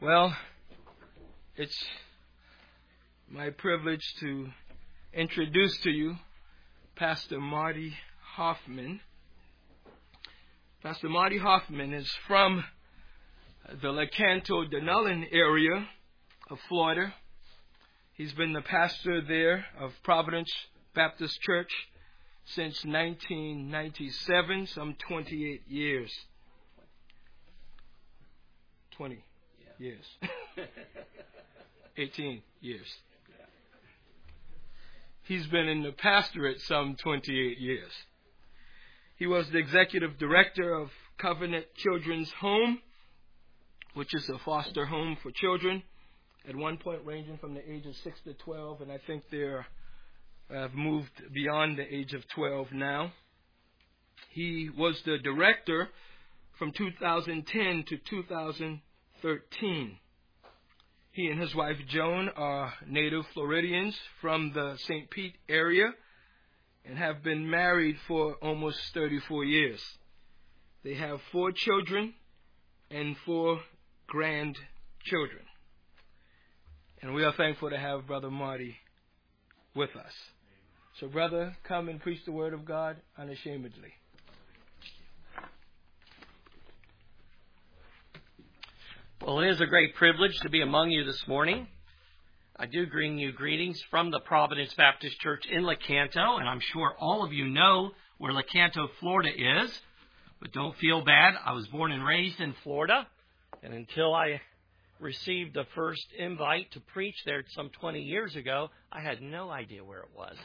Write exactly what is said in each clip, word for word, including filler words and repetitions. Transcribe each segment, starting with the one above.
Well, it's my privilege to introduce to you Pastor Marty Hoffman. Pastor Marty Hoffman is from the Lecanto Dunnellon area of Florida. He's been the pastor there of Providence Baptist Church since nineteen ninety-seven, some twenty-eight years. twenty yeah. years. eighteen years. He's been in the pastorate some twenty-eight years. He was the executive director of Covenant Children's Home, which is a foster home for children, at one point ranging from the age of six to twelve, and I think they're have moved beyond the age of twelve now. He was the director from two thousand ten to two thousand thirteen. He and his wife Joan are native Floridians from the Saint Pete area and have been married for almost thirty-four years. They have four children and four grandchildren. And we are thankful to have Brother Marty with us. So, brother, come and preach the word of God unashamedly. Well, it is a great privilege to be among you this morning. I do bring you greetings from the Providence Baptist Church in Lecanto, and I'm sure all of you know where Lecanto, Florida is. But don't feel bad. I was born and raised in Florida, and until I received the first invite to preach there some twenty years ago, I had no idea where it was.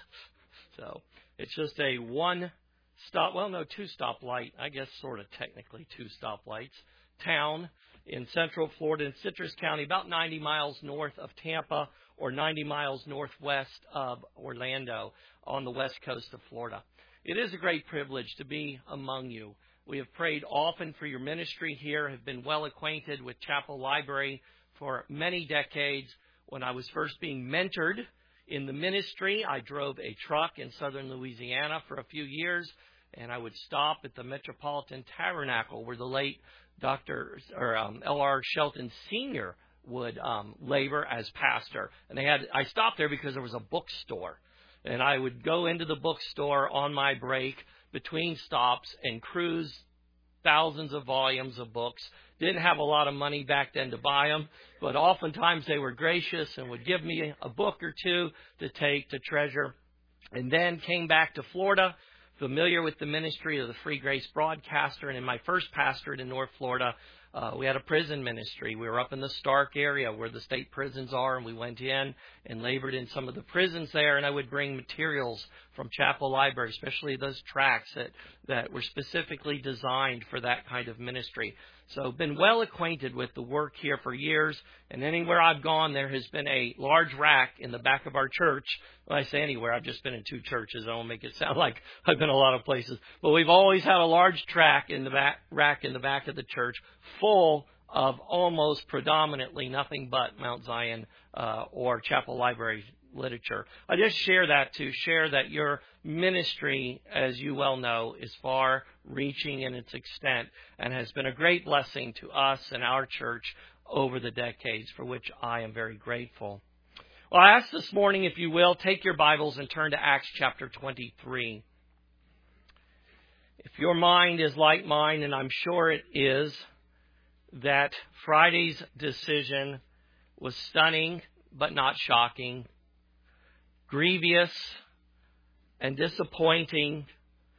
So it's just a one stop, well, no, two stoplight, I guess sort of technically two stoplights, town in central Florida in Citrus County, about ninety miles north of Tampa or ninety miles northwest of Orlando on the west coast of Florida. It is a great privilege to be among you. We have prayed often for your ministry here, have been well acquainted with Chapel Library for many decades. When I was first being mentored in the ministry, I drove a truck in southern Louisiana for a few years, and I would stop at the Metropolitan Tabernacle where the late Doctor or um, L R Shelton Senior would um, labor as pastor. And they had I stopped there because there was a bookstore, and I would go into the bookstore on my break between stops and cruise thousands of volumes of books. Didn't have a lot of money back then to buy them, but oftentimes they were gracious and would give me a book or two to take to treasure. And then came back to Florida, familiar with the ministry of the Free Grace Broadcaster. And in my first pastorate in North Florida, uh, we had a prison ministry. We were up in the Stark area where the state prisons are, and we went in and labored in some of the prisons there. And I would bring materials from Chapel Library, especially those tracts that, that were specifically designed for that kind of ministry. So been well acquainted with the work here for years, and anywhere I've gone, there has been a large rack in the back of our church. When I say anywhere, I've just been in two churches. I won't make it sound like I've been a lot of places. But we've always had a large track in the back, rack in the back of the church full of almost predominantly nothing but Mount Zion uh, or Chapel Library literature. I just share that to share that your ministry, as you well know, is far reaching in its extent and has been a great blessing to us and our church over the decades, for which I am very grateful. Well, I ask this morning, if you will, take your Bibles and turn to Acts chapter twenty-three. If your mind is like mine, and I'm sure it is, that Friday's decision was stunning but not shocking, grievous and disappointing,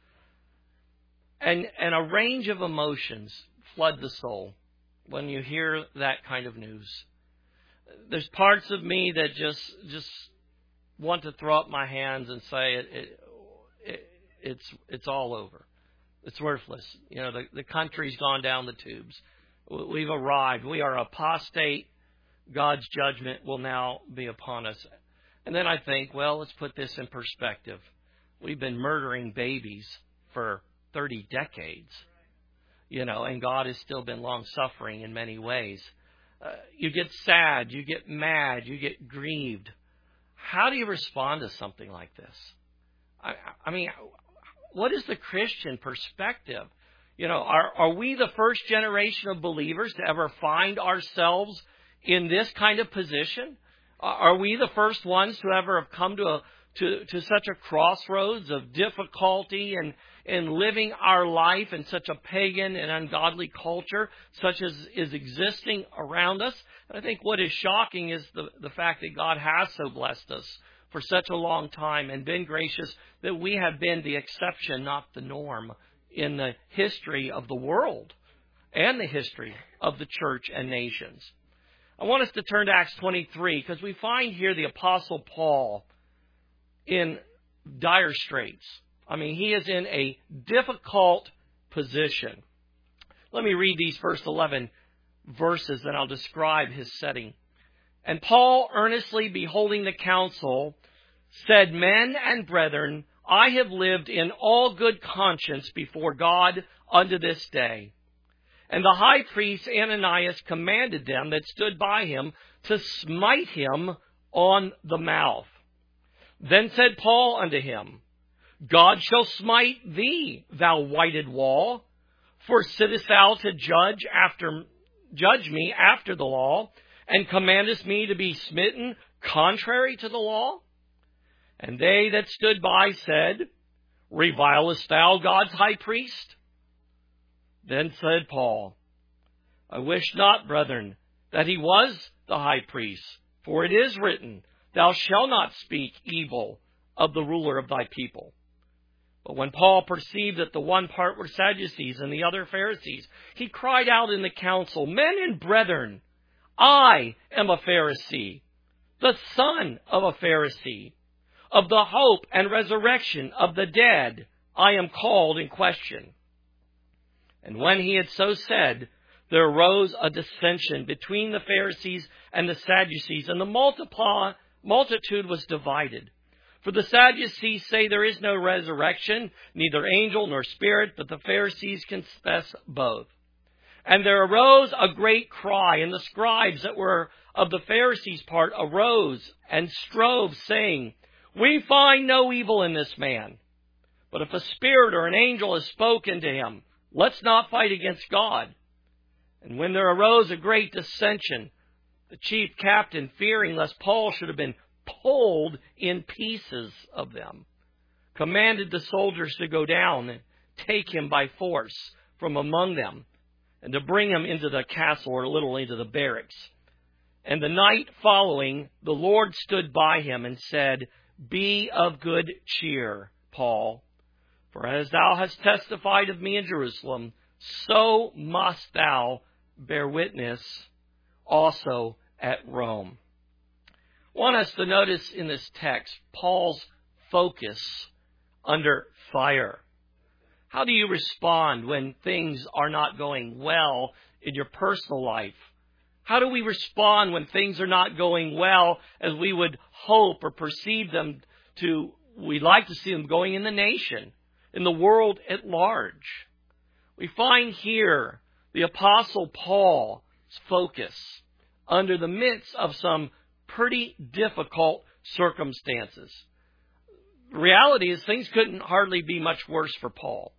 and, and a range of emotions flood the soul when you hear that kind of news. There's parts of me that just just want to throw up my hands and say it, it, it it's it's all over. It's worthless. You know, the, the country's gone down the tubes. We've arrived. We are apostate. God's judgment will now be upon us. And then I think, well, let's put this in perspective. We've been murdering babies for thirty decades, you know, and God has still been long-suffering in many ways. Uh, you get sad, you get mad, you get grieved. How do you respond to something like this? I, I mean, what is the Christian perspective? You know, are, are we the first generation of believers to ever find ourselves in this kind of position? Are we the first ones to ever have come to a to, to such a crossroads of difficulty and in living our life in such a pagan and ungodly culture, such as is existing around us? And I think what is shocking is the, the fact that God has so blessed us for such a long time and been gracious that we have been the exception, not the norm, in the history of the world and the history of the church and nations. I want us to turn to Acts twenty-three because we find here the Apostle Paul in dire straits. I mean, he is in a difficult position. Let me read these first eleven verses, and I'll describe his setting. And Paul, earnestly beholding the council, said, Men and brethren, I have lived in all good conscience before God unto this day. And the high priest Ananias commanded them that stood by him to smite him on the mouth. Then said Paul unto him, God shall smite thee, thou whited wall. For sittest thou to judge after judge me after the law, and commandest me to be smitten contrary to the law? And they that stood by said, Revilest thou God's high priest? Then said Paul, I wish not, brethren, that he was the high priest, for it is written, Thou shalt not speak evil of the ruler of thy people. But when Paul perceived that the one part were Sadducees and the other Pharisees, he cried out in the council, Men and brethren, I am a Pharisee, the son of a Pharisee. Of the hope and resurrection of the dead I am called in question. And when he had so said, there arose a dissension between the Pharisees and the Sadducees, and the multiply, multitude was divided. For the Sadducees say there is no resurrection, neither angel nor spirit, but the Pharisees confess both. And there arose a great cry, and the scribes that were of the Pharisees' part arose and strove, saying, We find no evil in this man. But if a spirit or an angel has spoken to him, let's not fight against God. And when there arose a great dissension, the chief captain, fearing lest Paul should have been pulled in pieces of them, commanded the soldiers to go down and take him by force from among them, and to bring him into the castle, or a little into the barracks. And the night following, the Lord stood by him and said, Be of good cheer, Paul, for as thou hast testified of me in Jerusalem, so must thou bear witness also at Rome. I want us to notice in this text Paul's focus under fire. How do you respond when things are not going well in your personal life? How do we respond when things are not going well as we would hope or perceive them to, we'd like to see them going in the nation, in the world at large? We find here the Apostle Paul's focus under the midst of some pretty difficult circumstances. The reality is things couldn't hardly be much worse for Paul.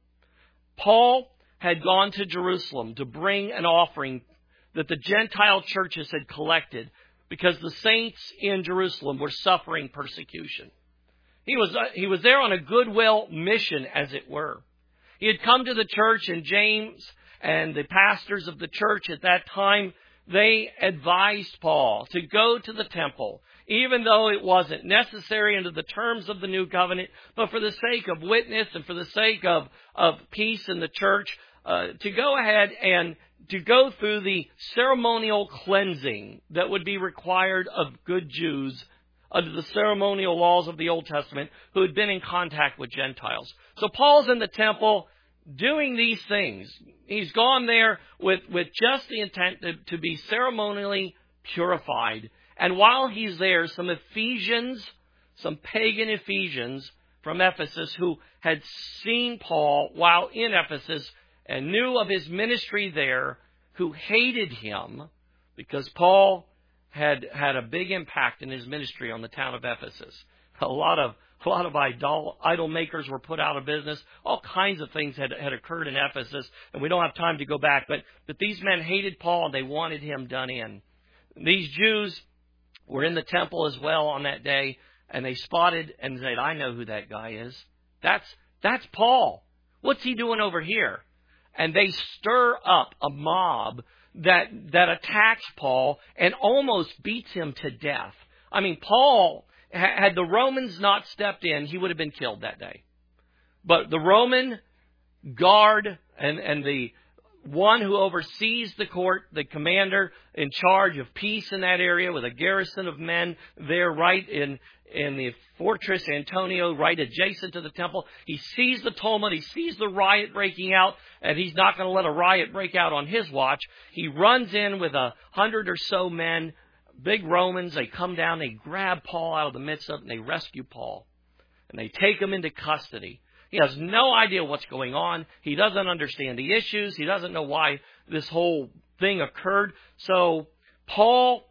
Paul had gone to Jerusalem to bring an offering that the Gentile churches had collected because the saints in Jerusalem were suffering persecution. He was, uh, he was there on a goodwill mission, as it were. He had come to the church, and James and the pastors of the church at that time, they advised Paul to go to the temple, even though it wasn't necessary under the terms of the new covenant, but for the sake of witness and for the sake of, of peace in the church, uh, to go ahead and to go through the ceremonial cleansing that would be required of good Jews under the ceremonial laws of the Old Testament who had been in contact with Gentiles. So Paul's in the temple doing these things. He's gone there with, with just the intent to, to be ceremonially purified. And while he's there, some Ephesians, some pagan Ephesians from Ephesus who had seen Paul while in Ephesus and knew of his ministry there, who hated him because Paul had had a big impact in his ministry on the town of Ephesus. A lot of a lot of idol, idol makers were put out of business. All kinds of things had, had occurred in Ephesus, and we don't have time to go back. But, but these men hated Paul, and they wanted him done in. These Jews were in the temple as well on that day, and they spotted and said, I know who that guy is. That's, that's Paul. What's he doing over here? And they stir up a mob that, that attacks Paul and almost beats him to death. I mean, Paul, had the Romans not stepped in, he would have been killed that day. But the Roman guard and, and the one who oversees the court, the commander in charge of peace in that area with a garrison of men there right in, in the fortress Antonia, right adjacent to the temple. He sees the tumult, he sees the riot breaking out, and he's not going to let a riot break out on his watch. He runs in with a hundred or so men, big Romans. They come down, they grab Paul out of the midst of it, and they rescue Paul. And they take him into custody. He has no idea what's going on. He doesn't understand the issues. He doesn't know why this whole thing occurred. So Paul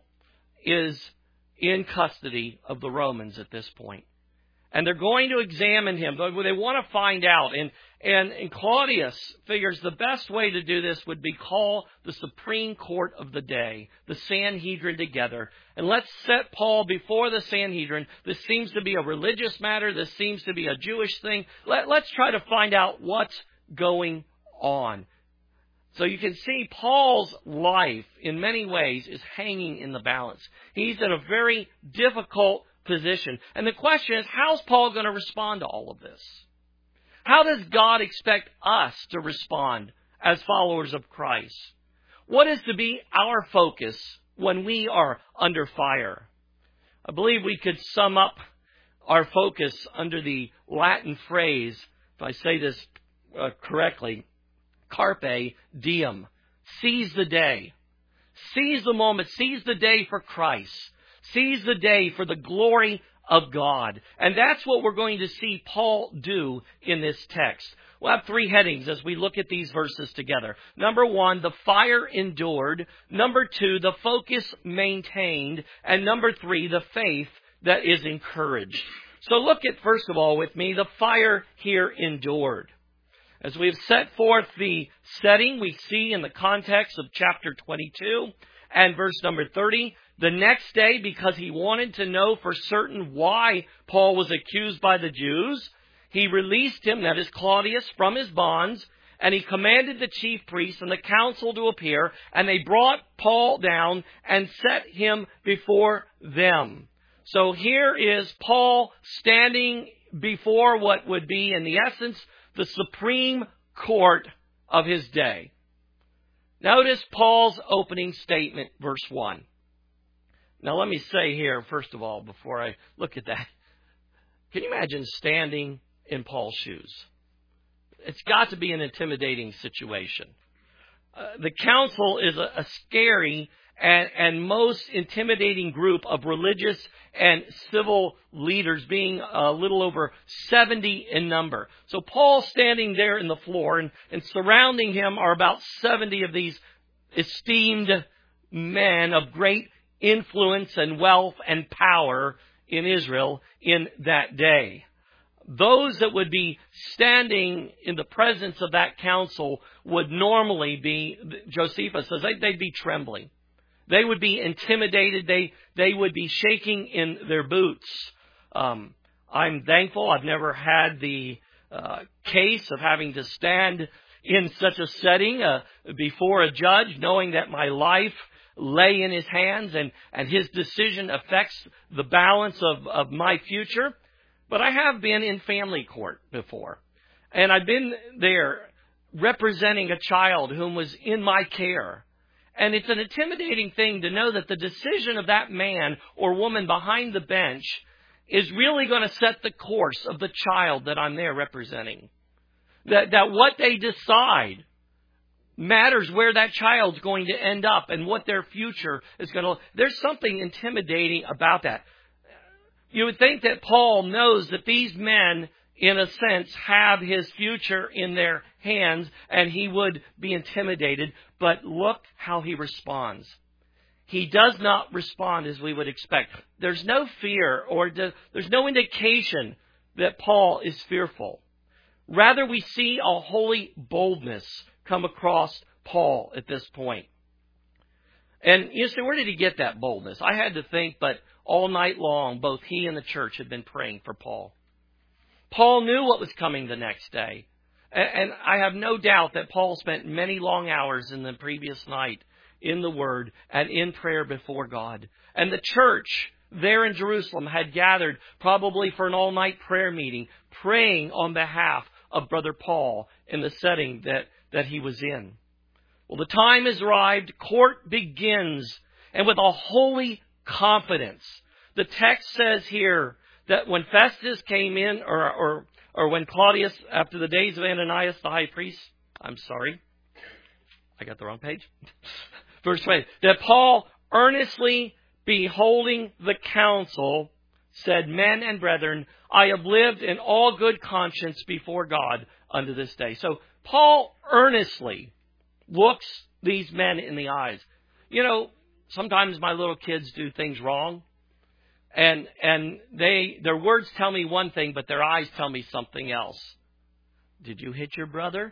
is in custody of the Romans at this point. And they're going to examine him. They want to find out. And, and, and Claudius figures the best way to do this would be call the Supreme Court of the day, the Sanhedrin, together. And let's set Paul before the Sanhedrin. This seems to be a religious matter. This seems to be a Jewish thing. Let, let's try to find out what's going on. So you can see Paul's life in many ways is hanging in the balance. He's in a very difficult position. And the question is, how's Paul going to respond to all of this? How does God expect us to respond as followers of Christ? What is to be our focus when we are under fire? I believe we could sum up our focus under the Latin phrase, if I say this uh, correctly, carpe diem. Seize the day. Seize the moment. Seize the day for Christ. Seize the day for the glory of God. And that's what we're going to see Paul do in this text. We'll have three headings as we look at these verses together. Number one, the fire endured. Number two, the focus maintained. And number three, the faith that is encouraged. So look at, first of all, with me, the fire here endured. As we have set forth the setting, we see in the context of chapter twenty-two and verse number thirty, the next day, because he wanted to know for certain why Paul was accused by the Jews, he released him, that is Claudius, from his bonds, and he commanded the chief priests and the council to appear, and they brought Paul down and set him before them. So here is Paul standing before what would be, in the essence, the Supreme Court of his day. Notice Paul's opening statement, verse one. Now let me say here, first of all, before I look at that, can you imagine standing in Paul's shoes? It's got to be an intimidating situation. Uh, the council is a, a scary and, and most intimidating group of religious and civil leaders, being a little over seventy in number. So Paul standing there in the floor, and, and surrounding him are about seventy of these esteemed men of great influence and wealth and power in Israel in that day. Those that would be standing in the presence of that council would normally be, Josephus says, they'd be trembling. They would be intimidated. They they would be shaking in their boots. Um, I'm thankful I've never had the uh, case of having to stand in such a setting uh, before a judge, knowing that my life lay in his hands and, and his decision affects the balance of, of my future. But I have been in family court before. And I've been there representing a child whom was in my care. And it's an intimidating thing to know that the decision of that man or woman behind the bench is really going to set the course of the child that I'm there representing. That, that what they decide matters where that child's going to end up and what their future is going to look. There's something intimidating about that. You would think that Paul knows that these men, in a sense, have his future in their hands, and he would be intimidated. But look how he responds. He does not respond as we would expect. There's no fear or there's no indication that Paul is fearful. Rather, we see a holy boldness come across Paul at this point. And you say, where did he get that boldness? I had to think, but all night long, both he and the church had been praying for Paul. Paul knew what was coming the next day. And I have no doubt that Paul spent many long hours in the previous night in the Word and in prayer before God. And the church there in Jerusalem had gathered probably for an all-night prayer meeting, praying on behalf of Brother Paul in the setting that, that he was in. Well, the time has arrived. Court begins. And with a holy confidence. The text says here that when Festus came in, or, or, or when Claudius, after the days of Ananias the high priest, I'm sorry, I got the wrong page. Verse twenty, that Paul, earnestly beholding the council, said, men and brethren, I have lived in all good conscience before God unto this day. So Paul earnestly looks these men in the eyes. You know, sometimes my little kids do things wrong. And and they their words tell me one thing, but their eyes tell me something else. Did you hit your brother?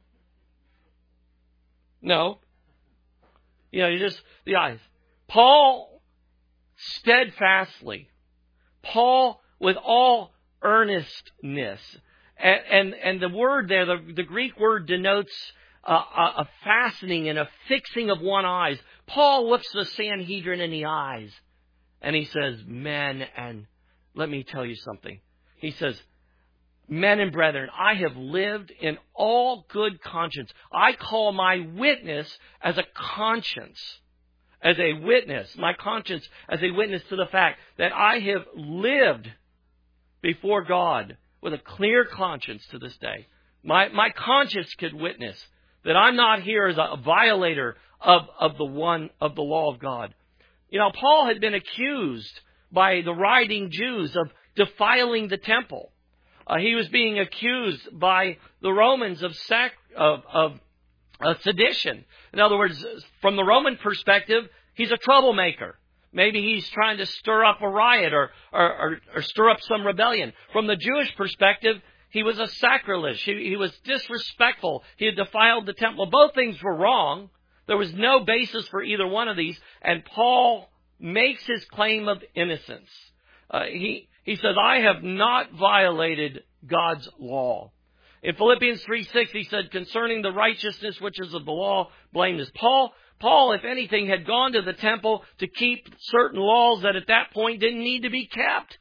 No. You know, you just, the eyes. Paul steadfastly. Paul with all earnestness. And, and, and the word there, the, the Greek word denotes a, a, a fastening and a fixing of one eye. Paul looks the Sanhedrin in the eyes. And he says, men, and let me tell you something. He says, men and brethren, I have lived in all good conscience. I call my witness as a conscience, as a witness, my conscience as a witness to the fact that I have lived before God with a clear conscience to this day. My, my conscience could witness that I'm not here as a violator of, of the one, of the law of God. You know, Paul had been accused by the rioting Jews of defiling the temple. Uh, he was being accused by the Romans of, sac- of, of uh, sedition. In other words, from the Roman perspective, he's a troublemaker. Maybe he's trying to stir up a riot or, or, or, or stir up some rebellion. From the Jewish perspective, he was a sacrilege. He, he was disrespectful. He had defiled the temple. Both things were wrong. There was no basis for either one of these. And Paul makes his claim of innocence. Uh, he, he says, I have not violated God's law. In Philippians three six, he said, concerning the righteousness which is of the law, blameless. Paul, Paul, if anything, had gone to the temple to keep certain laws that at that point didn't need to be kept.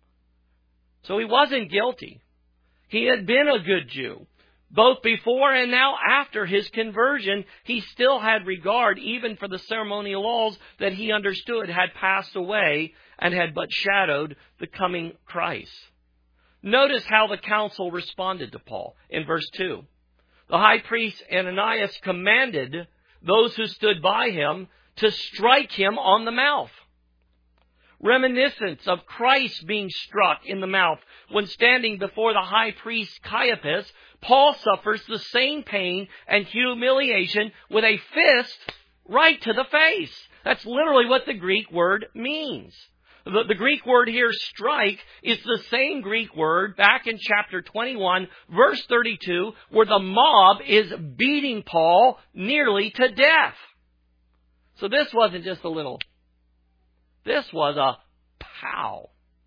So he wasn't guilty. He had been a good Jew. Both before and now after his conversion, he still had regard even for the ceremonial laws that he understood had passed away and had but shadowed the coming Christ. Notice how the council responded to Paul in verse two. The high priest Ananias commanded those who stood by him to strike him on the mouth. Reminiscence of Christ being struck in the mouth when standing before the high priest Caiaphas, Paul suffers the same pain and humiliation with a fist right to the face. That's literally what the Greek word means. The, the Greek word here, strike, is the same Greek word back in chapter twenty-one, verse thirty-two, where the mob is beating Paul nearly to death. So this wasn't just a little... This was a pow.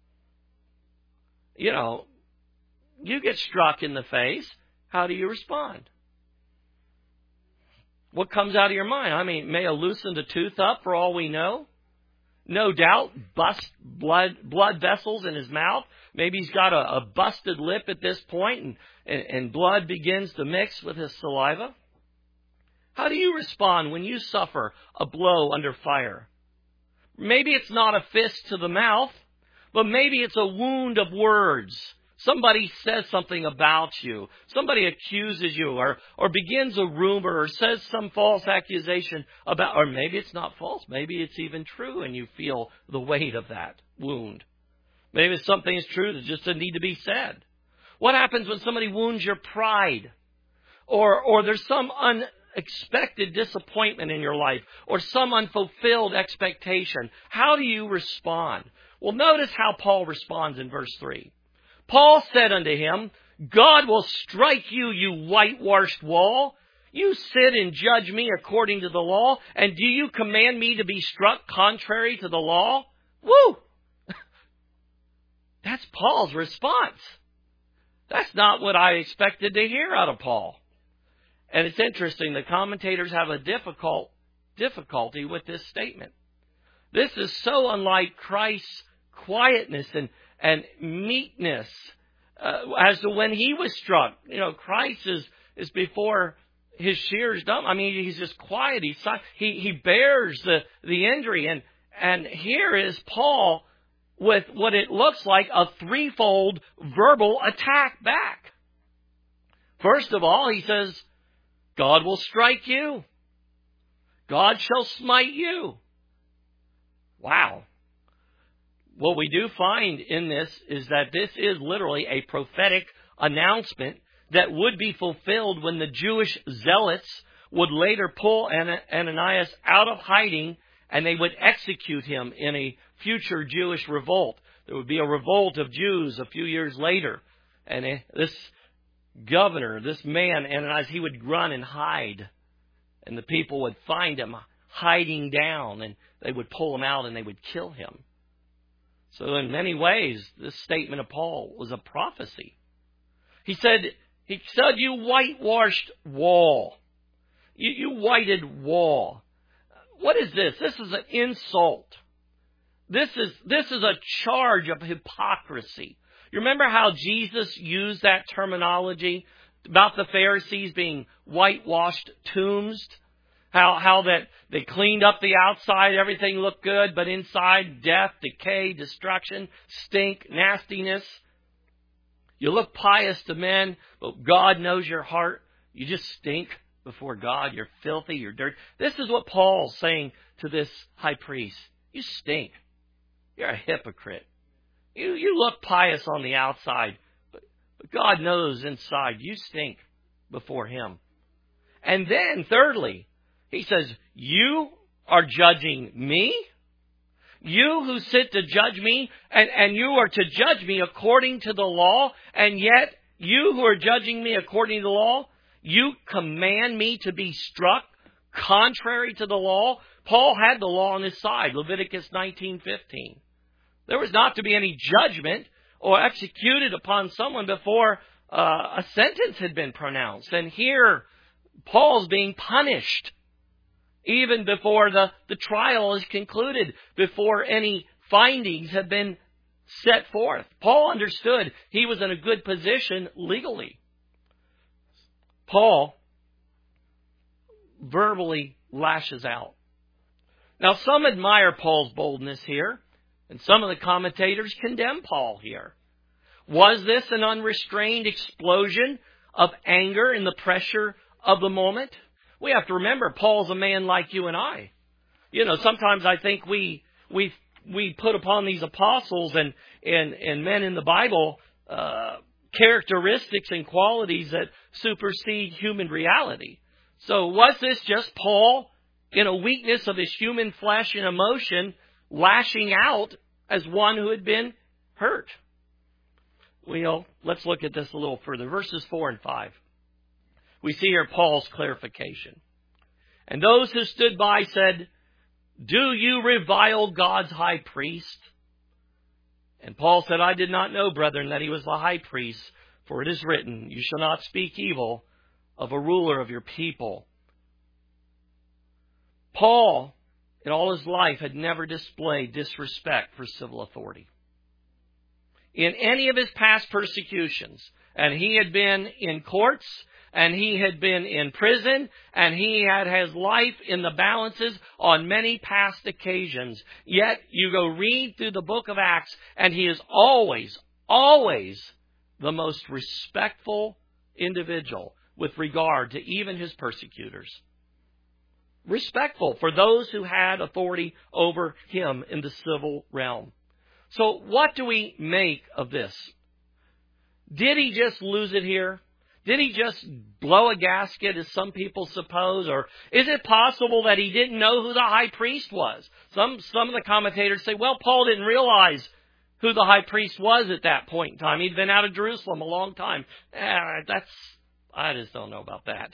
You know, you get struck in the face. How do you respond? What comes out of your mind? I mean, may have loosened a tooth up for all we know. No doubt, bust blood blood vessels in his mouth. Maybe he's got a, a busted lip at this point, and, and, and blood begins to mix with his saliva. How do you respond when you suffer a blow under fire? Maybe it's not a fist to the mouth, but maybe it's a wound of words. Somebody says something about you. Somebody accuses you or, or begins a rumor or says some false accusation about, or maybe it's not false. Maybe it's even true and you feel the weight of that wound. Maybe something is true that just doesn't need to be said. What happens when somebody wounds your pride? Or, or there's some unexpected disappointment in your life or some unfulfilled expectation? How do you respond? Well, notice how Paul responds in verse three. Paul said unto him, God will strike you, you whitewashed wall. You sit and judge me according to the law, and do you command me to be struck contrary to the law? Woo! That's Paul's response. That's not what I expected to hear out of Paul. And it's interesting, the commentators have a difficult difficulty with this statement. This is so unlike Christ's quietness and, and meekness uh, as to when he was struck. You know, Christ is, is before his shears dumb. I mean, he's just quiet. He's, he, he bears the, the injury. And, and here is Paul with what it looks like a threefold verbal attack back. First of all, he says, God will strike you. God shall smite you. Wow. What we do find in this is that this is literally a prophetic announcement that would be fulfilled when the Jewish zealots would later pull Ananias out of hiding and they would execute him in a future Jewish revolt. There would be a revolt of Jews a few years later. And this governor, this man, Ananias, he would run and hide. And the people would find him hiding down, and they would pull him out and they would kill him. So in many ways, this statement of Paul was a prophecy. He said, he said, you whitewashed wall. You, you whited wall. What is this? This is an insult. This is, this is a charge of hypocrisy. You remember how Jesus used that terminology about the Pharisees being whitewashed tombs? How, how that they cleaned up the outside, everything looked good, but inside, death, decay, destruction, stink, nastiness. You look pious to men, but God knows your heart. You just stink before God. You're filthy, you're dirty. This is what Paul's saying to this high priest. You stink. You're a hypocrite. You, you look pious on the outside, but, but God knows inside you stink before Him. And then, thirdly, he says, you are judging me? You who sit to judge me, and, and you are to judge me according to the law, and yet you who are judging me according to the law, you command me to be struck contrary to the law? Paul had the law on his side, Leviticus nineteen fifteen. There was not to be any judgment or executed upon someone before uh, a sentence had been pronounced. And here, Paul's being punished even before the, the trial is concluded, before any findings have been set forth. Paul understood he was in a good position legally. Paul verbally lashes out. Now, some admire Paul's boldness here, and some of the commentators condemn Paul here. Was this an unrestrained explosion of anger in the pressure of the moment? We have to remember, Paul's a man like you and I. You know, sometimes I think we we we put upon these apostles and and, and men in the Bible uh, characteristics and qualities that supersede human reality. So was this just Paul, in a weakness of his human flesh and emotion, lashing out as one who had been hurt? Well, let's look at this a little further. Verses four and five. We see here Paul's clarification. And those who stood by said, do you revile God's high priest? And Paul said, I did not know, brethren, that he was the high priest, for it is written, you shall not speak evil of a ruler of your people. Paul, in all his life, had never displayed disrespect for civil authority. In any of his past persecutions, and he had been in courts, and he had been in prison, and he had his life in the balances on many past occasions. Yet you go read through the book of Acts, and he is always, always the most respectful individual with regard to even his persecutors. Respectful for those who had authority over him in the civil realm. So what do we make of this? Did he just lose it here? Did he just blow a gasket, as some people suppose? Or is it possible that he didn't know who the high priest was? Some, some of the commentators say, well, Paul didn't realize who the high priest was at that point in time. He'd been out of Jerusalem a long time. Eh, that's, I just don't know about that.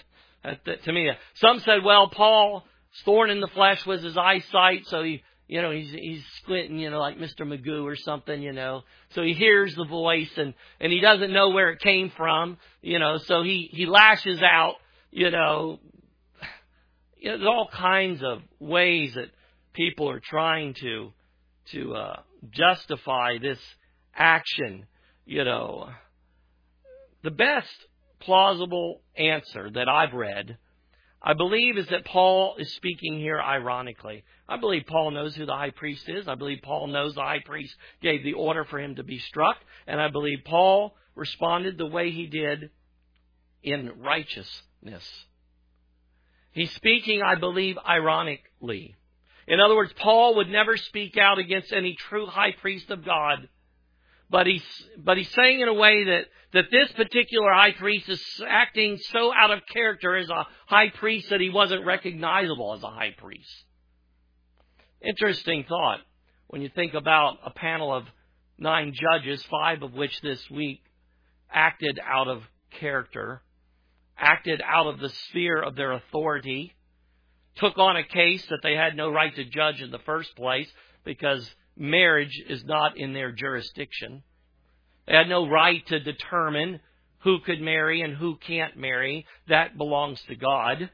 That, to me, some said, well, Paul's thorn in the flesh was his eyesight, so he, you know, he's he's squinting, you know, like Mister Magoo or something, you know. So he hears the voice and, and he doesn't know where it came from, you know, so he, he lashes out, you know. You know, there's all kinds of ways that people are trying to to uh, justify this action, you know. The best plausible answer that I've read, I believe, is that Paul is speaking here ironically. I believe Paul knows who the high priest is. I believe Paul knows the high priest gave the order for him to be struck. And I believe Paul responded the way he did in righteousness. He's speaking, I believe, ironically. In other words, Paul would never speak out against any true high priest of God. But he's, but he's saying in a way that, that this particular high priest is acting so out of character as a high priest that he wasn't recognizable as a high priest. Interesting thought when you think about a panel of nine judges, five of which this week acted out of character, acted out of the sphere of their authority, took on a case that they had no right to judge in the first place because marriage is not in their jurisdiction. They had no right to determine who could marry and who can't marry. That belongs to God.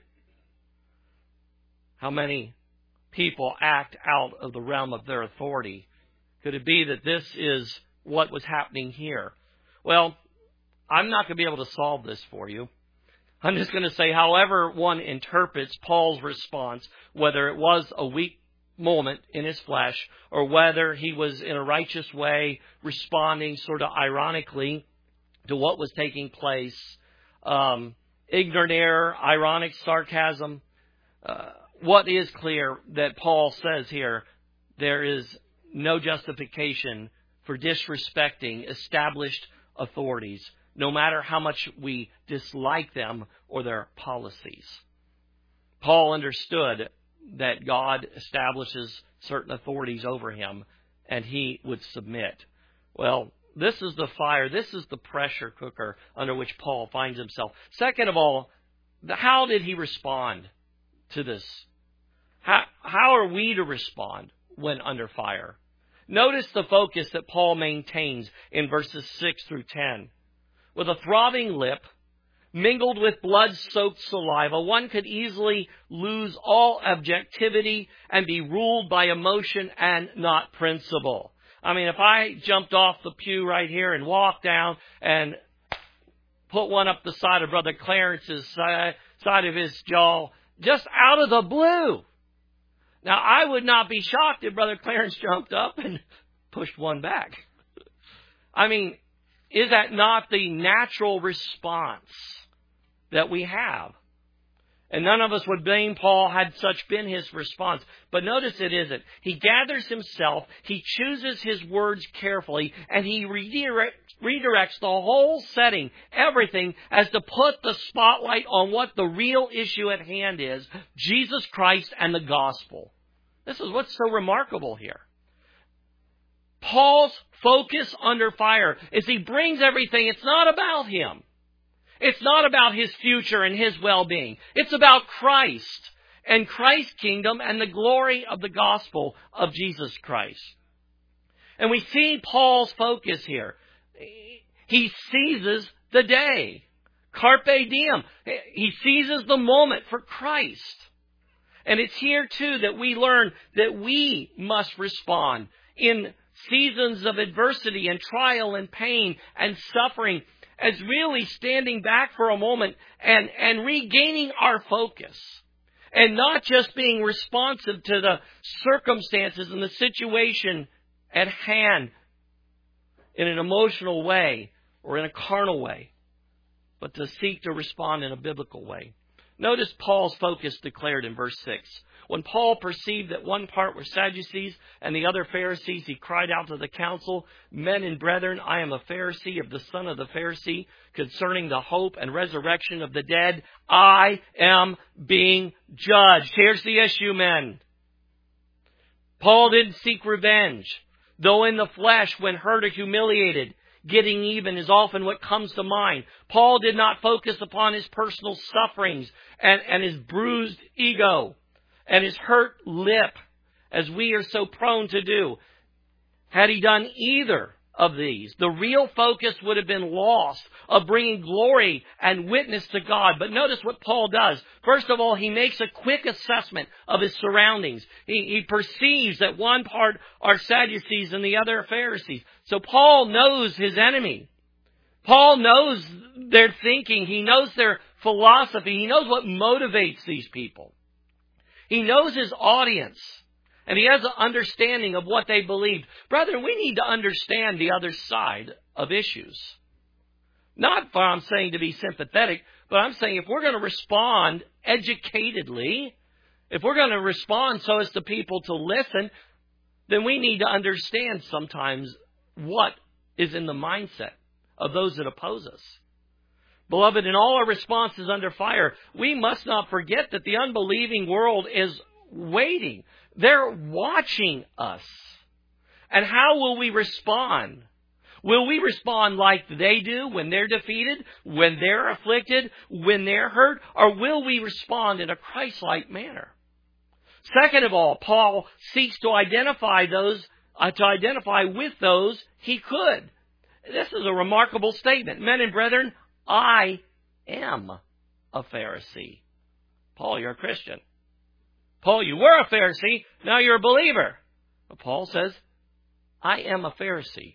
How many people act out of the realm of their authority? Could it be that this is what was happening here? Well, I'm not going to be able to solve this for you. I'm just going to say, however one interprets Paul's response, whether it was a weak moment in his flesh or whether he was in a righteous way responding sort of ironically to what was taking place, um, ignorant error, ironic sarcasm, uh, what is clear that Paul says here, there is no justification for disrespecting established authorities, no matter how much we dislike them or their policies. Paul understood that God establishes certain authorities over him, and he would submit. Well, this is the fire, this is the pressure cooker under which Paul finds himself. Second of all, how did he respond to this? How, how are we to respond when under fire? Notice the focus that Paul maintains in verses six through ten. With a throbbing lip, mingled with blood-soaked saliva, one could easily lose all objectivity and be ruled by emotion and not principle. I mean, if I jumped off the pew right here and walked down and put one up the side of Brother Clarence's side, side of his jaw, just out of the blue. Now, I would not be shocked if Brother Clarence jumped up and pushed one back. I mean, is that not the natural response that we have? And none of us would blame Paul had such been his response. But notice it isn't. He gathers himself, he chooses his words carefully, and he redirect, redirects the whole setting, everything, as to put the spotlight on what the real issue at hand is, Jesus Christ and the gospel. This is what's so remarkable here. Paul's focus under fire is he brings everything. It's not about him. It's not about his future and his well-being. It's about Christ and Christ's kingdom and the glory of the gospel of Jesus Christ. And we see Paul's focus here. He seizes the day. Carpe diem. He seizes the moment for Christ. And it's here too that we learn that we must respond in seasons of adversity and trial and pain and suffering as really standing back for a moment and, and regaining our focus and not just being responsive to the circumstances and the situation at hand in an emotional way or in a carnal way, but to seek to respond in a biblical way. Notice Paul's focus declared in verse six. When Paul perceived that one part were Sadducees and the other Pharisees, he cried out to the council, "Men and brethren, I am a Pharisee of the son of the Pharisee. Concerning the hope and resurrection of the dead, I am being judged." Here's the issue, men. Paul didn't seek revenge. Though in the flesh, when hurt or humiliated, getting even is often what comes to mind. Paul did not focus upon his personal sufferings and, and his bruised ego and his hurt lip, as we are so prone to do. Had he done either of these, the real focus would have been lost of bringing glory and witness to God. But notice what Paul does. First of all, he makes a quick assessment of his surroundings. He, he perceives that one part are Sadducees and the other are Pharisees. So Paul knows his enemy. Paul knows their thinking. He knows their philosophy. He knows what motivates these people. He knows his audience. And he has an understanding of what they believed. Brethren, we need to understand the other side of issues. Not for I'm saying to be sympathetic, but I'm saying if we're going to respond educatedly, if we're going to respond so as to people to listen, then we need to understand sometimes what is in the mindset of those that oppose us. Beloved, in all our responses under fire, we must not forget that the unbelieving world is waiting. They're watching us. And how will we respond? Will we respond like they do when they're defeated, when they're afflicted, when they're hurt? Or will we respond in a Christ-like manner? Second of all, Paul seeks to identify those, uh, to identify with those he could. This is a remarkable statement. Men and brethren, I am a Pharisee. Paul, you're a Christian. Paul, you were a Pharisee, now you're a believer. But Paul says, I am a Pharisee.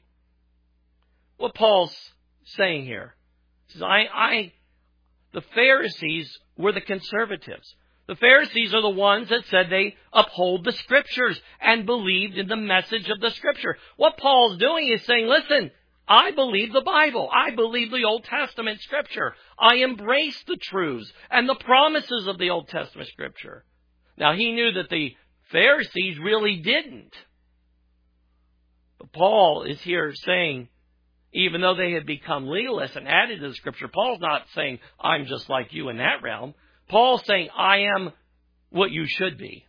What Paul's saying here, he says, I, I, the Pharisees were the conservatives. The Pharisees are the ones that said they uphold the Scriptures and believed in the message of the Scripture. What Paul's doing is saying, listen, I believe the Bible. I believe the Old Testament Scripture. I embrace the truths and the promises of the Old Testament Scripture. Now, he knew that the Pharisees really didn't. But Paul is here saying, even though they had become legalists and added to the Scripture, Paul's not saying, I'm just like you in that realm. Paul's saying, I am what you should be,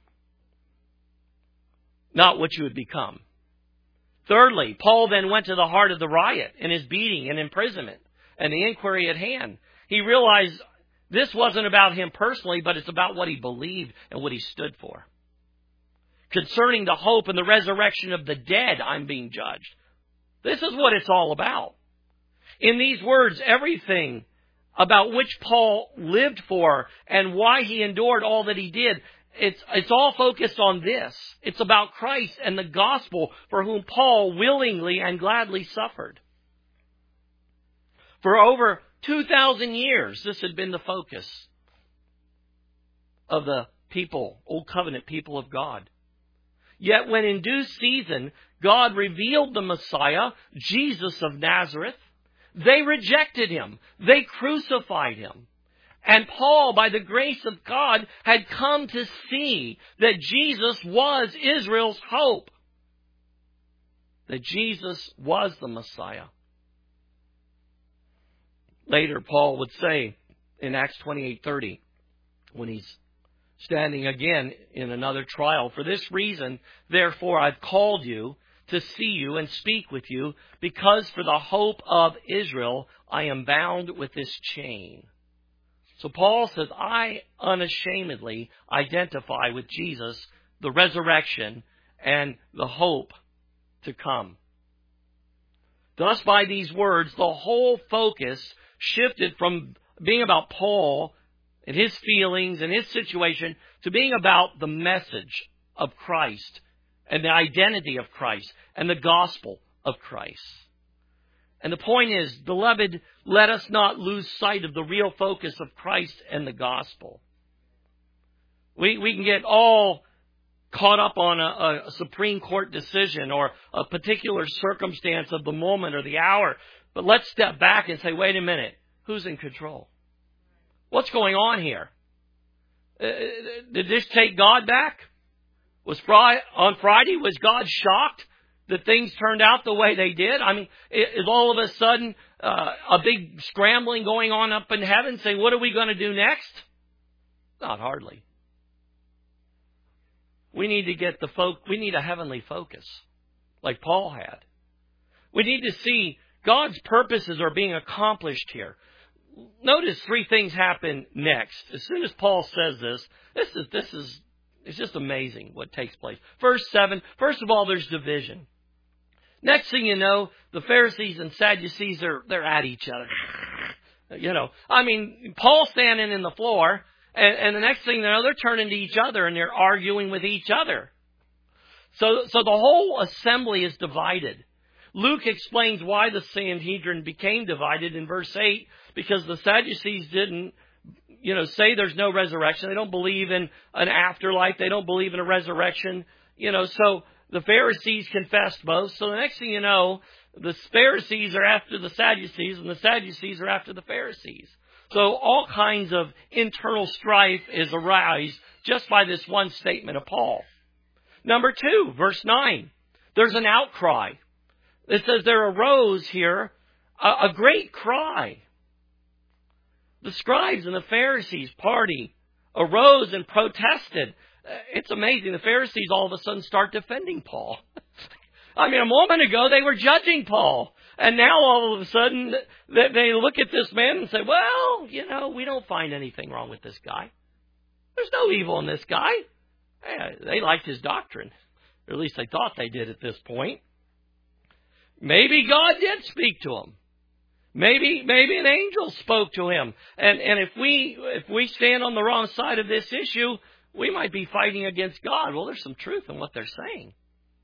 not what you would become. Thirdly, Paul then went to the heart of the riot and his beating and imprisonment and the inquiry at hand. He realized this wasn't about him personally, but it's about what he believed and what he stood for. Concerning the hope and the resurrection of the dead, I'm being judged. This is what it's all about. In these words, everything about which Paul lived for and why he endured all that he did, it's, it's all focused on this. It's about Christ and the gospel for whom Paul willingly and gladly suffered. For over two thousand years, this had been the focus of the people, Old Covenant people of God. Yet when in due season, God revealed the Messiah, Jesus of Nazareth, they rejected him. They crucified him. And Paul, by the grace of God, had come to see that Jesus was Israel's hope. That Jesus was the Messiah. Later, Paul would say in Acts twenty-eight thirty, when he's standing again in another trial, for this reason, therefore, I've called you to see you and speak with you, because for the hope of Israel, I am bound with this chain. So Paul says, I unashamedly identify with Jesus, the resurrection, and the hope to come. Thus, by these words, the whole focus shifted from being about Paul and his feelings and his situation to being about the message of Christ and the identity of Christ and the gospel of Christ. And the point is, beloved, let us not lose sight of the real focus of Christ and the gospel. We, we can get all caught up on a, a Supreme Court decision or a particular circumstance of the moment or the hour. But let's step back and say, wait a minute, who's in control? What's going on here? Uh, did this take God back? Was Friday, on Friday, was God shocked that things turned out the way they did? I mean, is all of a sudden uh, a big scrambling going on up in heaven saying, what are we going to do next? Not hardly. We need to get the folk, we need a heavenly focus like Paul had. We need to see God's purposes are being accomplished here. Notice three things happen next. As soon as Paul says this, this is, this is, it's just amazing what takes place. Verse seven, first of all, there's division. Next thing you know, the Pharisees and Sadducees are, they're at each other. You know, I mean, Paul's standing in the floor, and, and the next thing you know, they're turning to each other and they're arguing with each other. So, so the whole assembly is divided. Luke explains why the Sanhedrin became divided in verse eight, because the Sadducees didn't, you know, say there's no resurrection. They don't believe in an afterlife. They don't believe in a resurrection. You know, so the Pharisees confessed both. So the next thing you know, the Pharisees are after the Sadducees, and the Sadducees are after the Pharisees. So all kinds of internal strife is arise just by this one statement of Paul. Number two, verse nine, there's an outcry. It says there arose here a, a great cry. The scribes and the Pharisees party arose and protested. It's amazing. The Pharisees all of a sudden start defending Paul. I mean, a moment ago they were judging Paul. And now all of a sudden they look at this man and say, well, you know, we don't find anything wrong with this guy. There's no evil in this guy. They liked his doctrine. Or at least they thought they did at this point. Maybe God did speak to him. Maybe maybe an angel spoke to him. And and if we if we stand on the wrong side of this issue, we might be fighting against God. Well, there's some truth in what they're saying.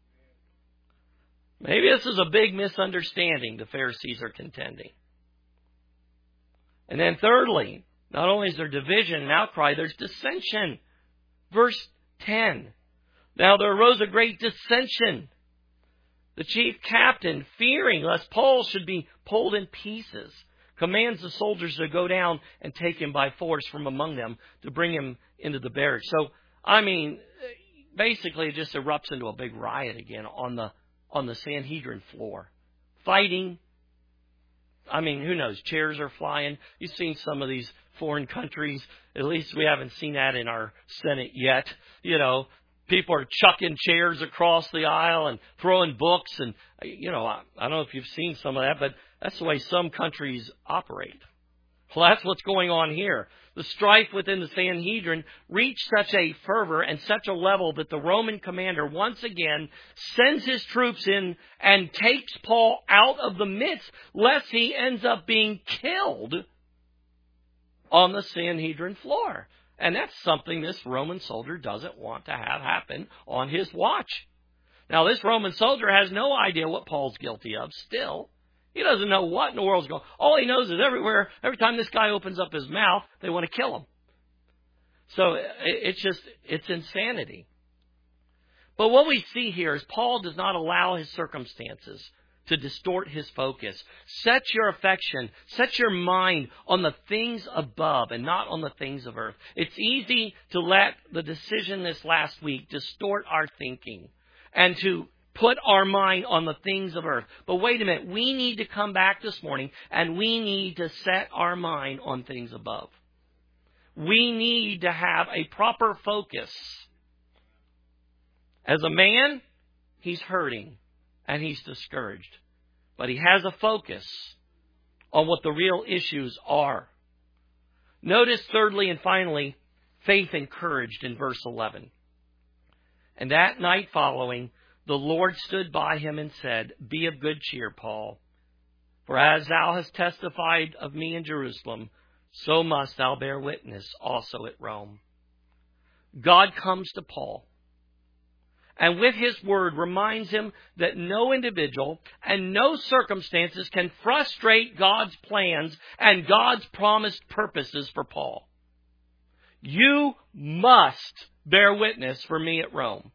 Maybe this is a big misunderstanding the Pharisees are contending. And then thirdly, not only is there division and outcry, there's dissension. Verse ten. Now there arose a great dissension. The chief captain, fearing lest Paul should be pulled in pieces, commands the soldiers to go down and take him by force from among them to bring him into the barracks. So, I mean, basically it just erupts into a big riot again on the on the Sanhedrin floor. Fighting. I mean, who knows? Chairs are flying. You've seen some of these foreign countries. At least we haven't seen that in our Senate yet. You know, people are chucking chairs across the aisle and throwing books. And, you know, I, I don't know if you've seen some of that, but that's the way some countries operate. Well, that's what's going on here. The strife within the Sanhedrin reached such a fervor and such a level that the Roman commander once again sends his troops in and takes Paul out of the midst, lest he ends up being killed on the Sanhedrin floor. And that's something this Roman soldier doesn't want to have happen on his watch. Now, this Roman soldier has no idea what Paul's guilty of still. He doesn't know what in the world's going on. All he knows is everywhere, every time this guy opens up his mouth, they want to kill him. So it's just, it's insanity. But what we see here is Paul does not allow his circumstances to distort his focus. Set your affection, set your mind on the things above and not on the things of earth. It's easy to let the decision this last week distort our thinking and to put our mind on the things of earth. But wait a minute, we need to come back this morning and we need to set our mind on things above. We need to have a proper focus. As a man, he's hurting and he's discouraged. But he has a focus on what the real issues are. Notice thirdly and finally, faith encouraged in verse eleven. And that night following, the Lord stood by him and said, "Be of good cheer, Paul. For as thou hast testified of me in Jerusalem, so must thou bear witness also at Rome." God comes to Paul, and with his word reminds him that no individual and no circumstances can frustrate God's plans and God's promised purposes for Paul. You must bear witness for me at Rome.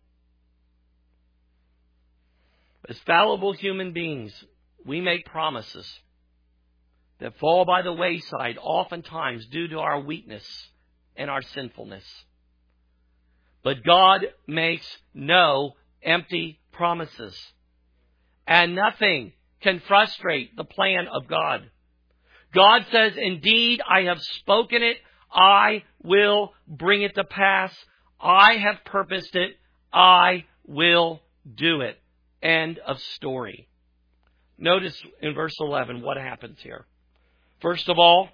As fallible human beings, we make promises that fall by the wayside oftentimes due to our weakness and our sinfulness. But God makes no empty promises. And nothing can frustrate the plan of God. God says, "Indeed, I have spoken it. I will bring it to pass. I have purposed it. I will do it." End of story. Notice in verse eleven what happens here. First of all,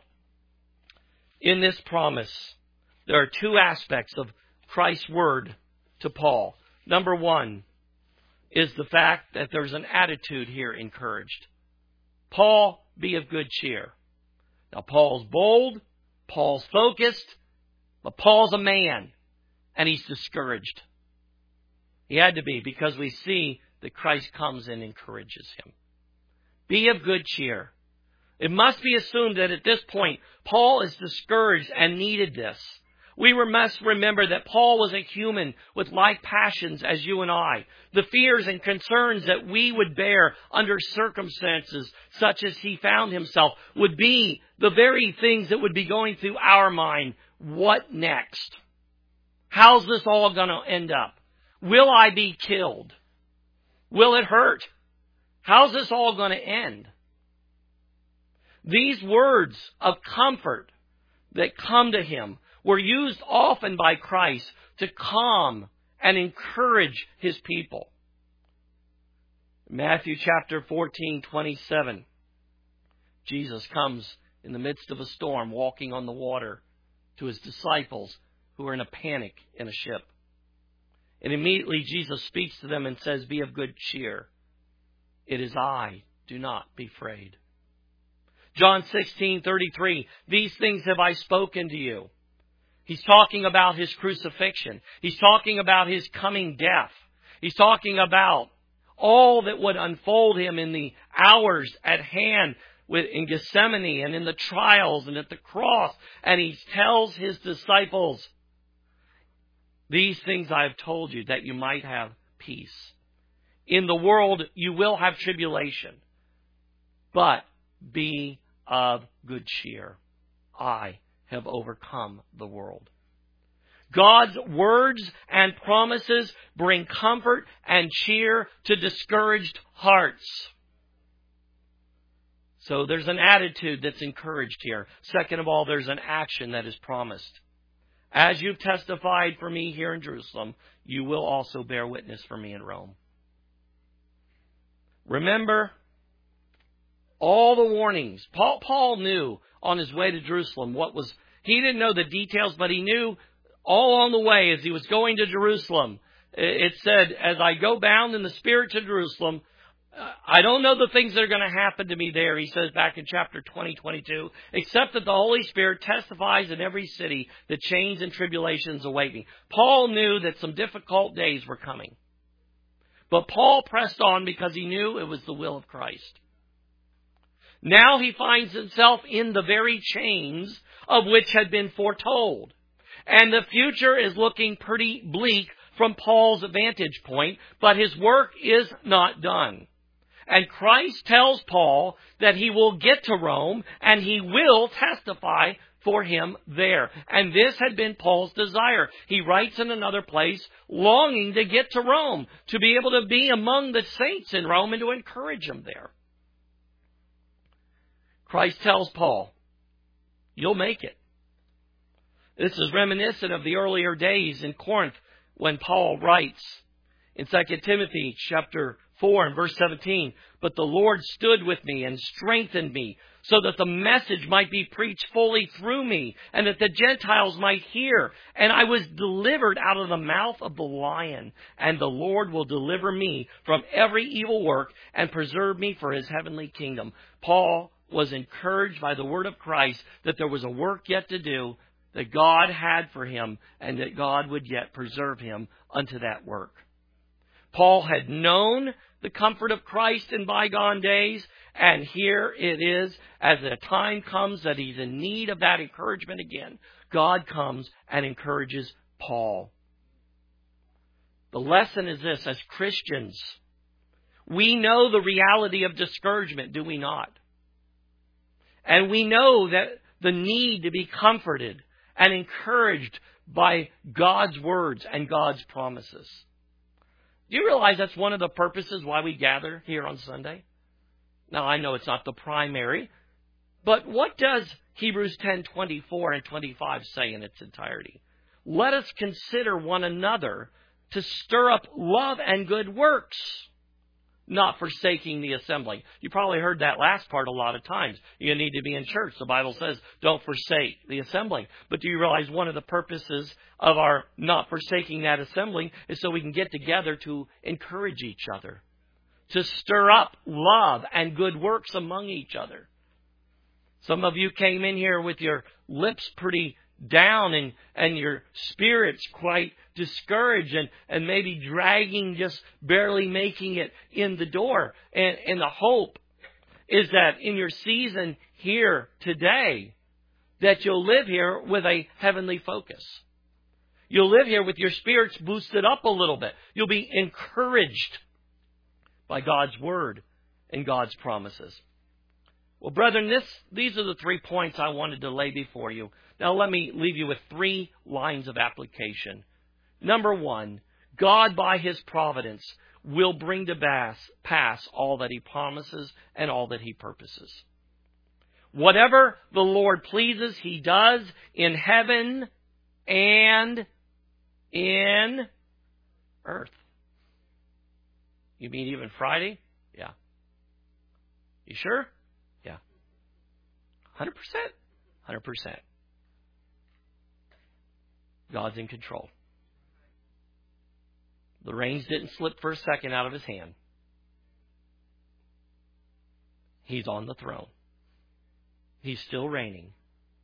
in this promise, there are two aspects of Christ's word to Paul. Number one is the fact that there's an attitude here encouraged. Paul, be of good cheer. Now, Paul's bold, Paul's focused, but Paul's a man, and he's discouraged. He had to be, because we see that Christ comes and encourages him. Be of good cheer. It must be assumed that at this point, Paul is discouraged and needed this. We must remember that Paul was a human with like passions as you and I. The fears and concerns that we would bear under circumstances such as he found himself would be the very things that would be going through our mind. What next? How's this all going to end up? Will I be killed? Will it hurt? How's this all going to end? These words of comfort that come to him were used often by Christ to calm and encourage his people. Matthew chapter fourteen, twenty-seven. Jesus comes in the midst of a storm, walking on the water to his disciples who are in a panic in a ship. And immediately Jesus speaks to them and says, be of good cheer. It is I. Do not be afraid. John sixteen, thirty-three. These things have I spoken to you. He's talking about his crucifixion. He's talking about his coming death. He's talking about all that would unfold him in the hours at hand with, in Gethsemane and in the trials and at the cross. And he tells his disciples, these things I have told you that you might have peace. In the world you will have tribulation, but be of good cheer. I have overcome the world. God's words and promises bring comfort and cheer to discouraged hearts. So there's an attitude that's encouraged here. Second of all, there's an action that is promised. As you've testified for me here in Jerusalem, you will also bear witness for me in Rome. Remember all the warnings. Paul, Paul knew on his way to Jerusalem what was, he didn't know the details, but he knew all along the way as he was going to Jerusalem. It said, as I go bound in the Spirit to Jerusalem, I don't know the things that are going to happen to me there, he says back in chapter twenty, twenty-two, except that the Holy Spirit testifies in every city that chains and tribulations await me. Paul knew that some difficult days were coming. But Paul pressed on because he knew it was the will of Christ. Now he finds himself in the very chains of which had been foretold. And the future is looking pretty bleak from Paul's vantage point, but his work is not done. And Christ tells Paul that he will get to Rome and he will testify for him there. And this had been Paul's desire. He writes in another place, longing to get to Rome, to be able to be among the saints in Rome and to encourage them there. Christ tells Paul, you'll make it. This is reminiscent of the earlier days in Corinth when Paul writes in Second Timothy chapter four and verse seventeen, but the Lord stood with me and strengthened me so that the message might be preached fully through me and that the Gentiles might hear. And I was delivered out of the mouth of the lion, and the Lord will deliver me from every evil work and preserve me for his heavenly kingdom. Paul was encouraged by the word of Christ that there was a work yet to do, that God had for him, and that God would yet preserve him unto that work. Paul had known the comfort of Christ in bygone days, and here it is, as the time comes that he's in need of that encouragement again, God comes and encourages Paul. The lesson is this: as Christians, we know the reality of discouragement, do we not? And we know that the need to be comforted and encouraged by God's words and God's promises. Do you realize that's one of the purposes why we gather here on Sunday? Now, I know it's not the primary, but what does Hebrews ten, twenty-four and twenty-five say in its entirety? Let us consider one another to stir up love and good works, not forsaking the assembling. You probably heard that last part a lot of times. You need to be in church. The Bible says, don't forsake the assembling. But do you realize one of the purposes of our not forsaking that assembling is so we can get together to encourage each other, to stir up love and good works among each other. Some of you came in here with your lips pretty down and, and your spirits quite discouraged and, and maybe dragging, just barely making it in the door. And, and the hope is that in your season here today, that you'll live here with a heavenly focus. You'll live here with your spirits boosted up a little bit. You'll be encouraged by God's Word and God's promises. Well, brethren, this, these are the three points I wanted to lay before you. Now, let me leave you with three lines of application. Number one, God, by His providence, will bring to pass, pass all that He promises and all that He purposes. Whatever the Lord pleases, He does in heaven and in earth. You mean even Friday? Yeah. You sure? Yeah. one hundred percent? one hundred percent. God's in control. The reins didn't slip for a second out of His hand. He's on the throne. He's still reigning.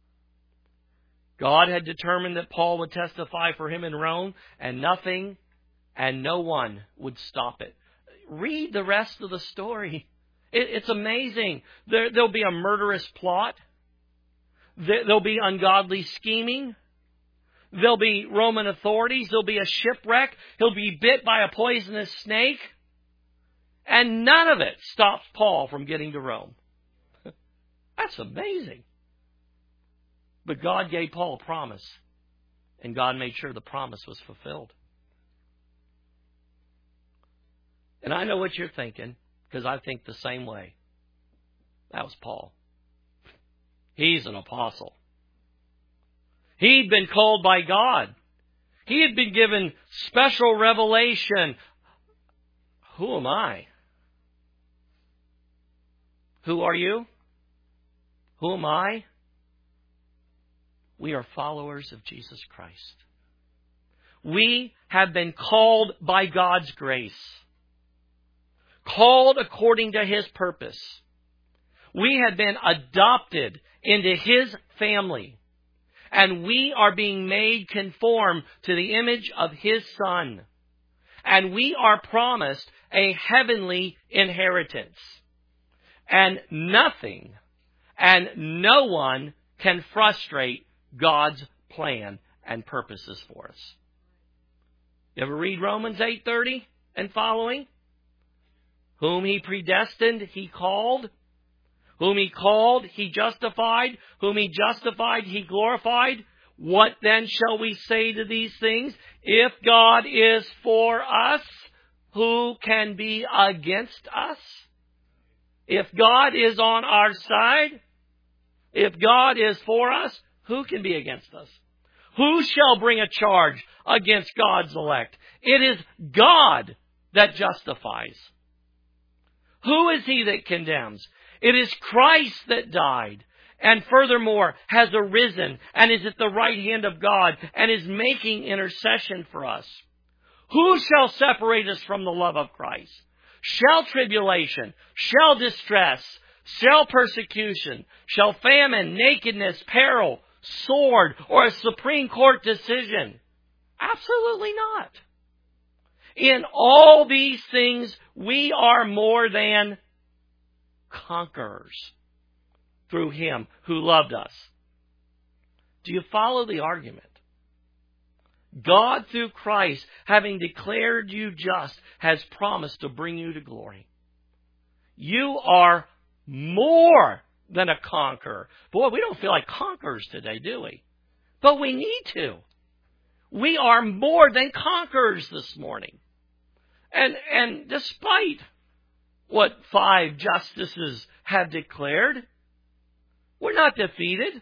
God had determined that Paul would testify for Him in Rome, and nothing and no one would stop it. Read the rest of the story. It, it's amazing. There, there'll be a murderous plot. There, there'll be ungodly scheming. There'll be Roman authorities. There'll be a shipwreck. He'll be bit by a poisonous snake. And none of it stops Paul from getting to Rome. That's amazing. But God gave Paul a promise. And God made sure the promise was fulfilled. And I know what you're thinking, because I think the same way. That was Paul. He's an apostle. He'd been called by God. He had been given special revelation. Who am I? Who are you? Who am I? We are followers of Jesus Christ. We have been called by God's grace. Called according to His purpose. We have been adopted into His family. And we are being made conform to the image of His Son. And we are promised a heavenly inheritance. And nothing and no one can frustrate God's plan and purposes for us. You ever read Romans eight thirty and following? Whom He predestined, He called. Whom He called, He justified. Whom He justified, He glorified. What then shall we say to these things? If God is for us, who can be against us? If God is on our side, if God is for us, who can be against us? Who shall bring a charge against God's elect? It is God that justifies. Who is He that condemns? It is Christ that died, and furthermore has arisen, and is at the right hand of God, and is making intercession for us. Who shall separate us from the love of Christ? Shall tribulation, shall distress, shall persecution, shall famine, nakedness, peril, sword, or a Supreme Court decision? Absolutely not. In all these things, we are more than conquerors through Him who loved us. Do you follow the argument? God, through Christ, having declared you just, has promised to bring you to glory. You are more than a conqueror. Boy, we don't feel like conquerors today, do we? But we need to. We are more than conquerors this morning. And, and despite what five justices have declared, we're not defeated.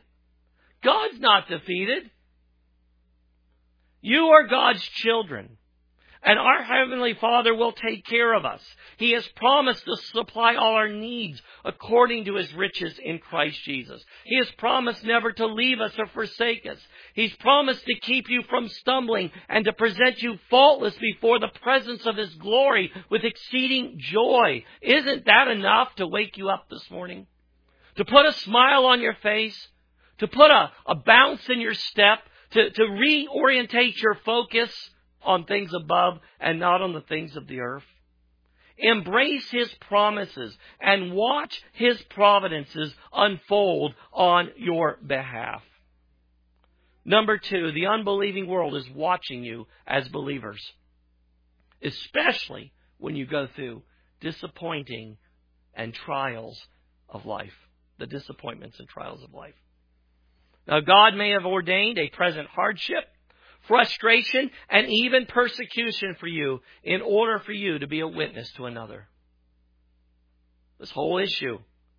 God's not defeated. You are God's children. And our Heavenly Father will take care of us. He has promised to supply all our needs according to His riches in Christ Jesus. He has promised never to leave us or forsake us. He's promised to keep you from stumbling and to present you faultless before the presence of His glory with exceeding joy. Isn't that enough to wake you up this morning? To put a smile on your face? To put a, a bounce in your step? To, to reorientate your focus on things above and not on the things of the earth? Embrace His promises and watch His providences unfold on your behalf. Number two, the unbelieving world is watching you as believers, especially when you go through disappointing and trials of life, the disappointments and trials of life. Now, God may have ordained a present hardship, frustration, and even persecution for you in order for you to be a witness to another. This whole issue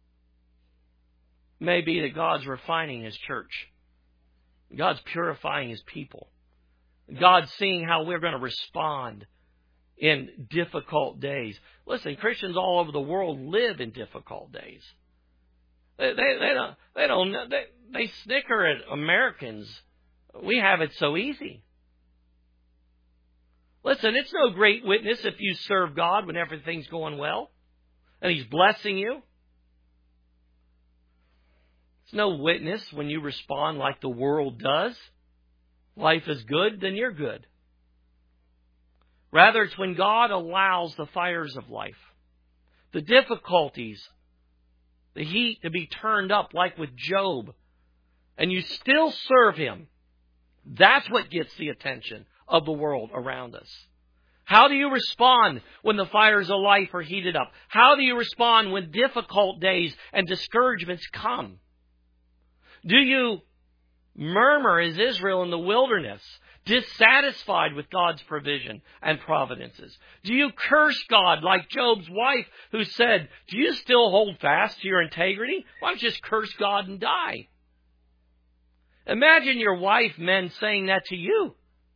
may be that God's refining His church. God's purifying His people. God's seeing how we're going to respond in difficult days. Listen, Christians all over the world live in difficult days. They, they, they don't, they don't, they, they snicker at Americans. We have it so easy. Listen, it's no great witness if you serve God when everything's going well and He's blessing you. It's no witness when you respond like the world does. Life is good, then you're good. Rather, it's when God allows the fires of life, the difficulties, the heat to be turned up like with Job, and you still serve Him. That's what gets the attention of the world around us. How do you respond when the fires of life are heated up? How do you respond when difficult days and discouragements come? Do you murmur as Israel in the wilderness, dissatisfied with God's provision and providences? Do you curse God like Job's wife who said, do you still hold fast to your integrity? Why don't you just curse God and die? Imagine your wife, men, saying that to you.